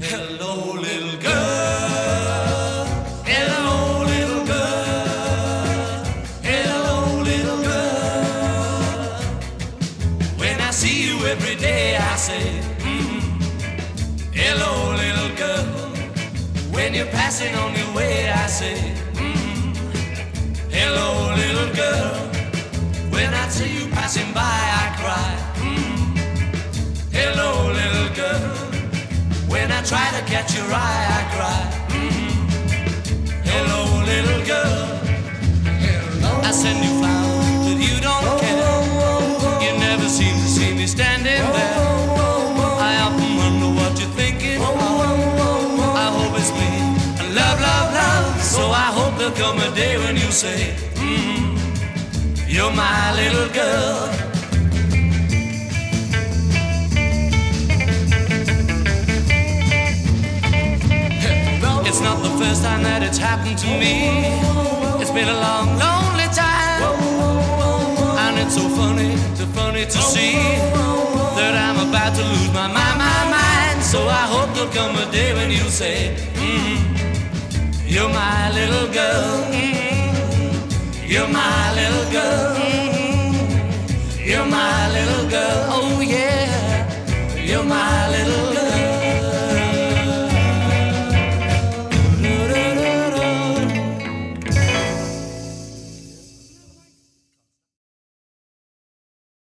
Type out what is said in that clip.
Hello, little girl. Hello, little girl. Hello, little girl. When I see you every day, I say, hello, little girl. When you're passing on your way, I say, hello, little girl. When I see you passing by, I cry, hello, little girl. When I try to catch your eye, I cry, hello, little girl. I send you flowers, but you don't care. You never seem to see me standing there. I often wonder what you're thinking of. I hope it's me, love, love, love. So I hope there'll come a day when you say, you're my little girl. It's not the first time that it's happened to me. It's been a long, lonely time, and it's so funny to see that I'm about to lose my mind. So I hope there'll come a day when you say, you're my little girl. You're my little girl.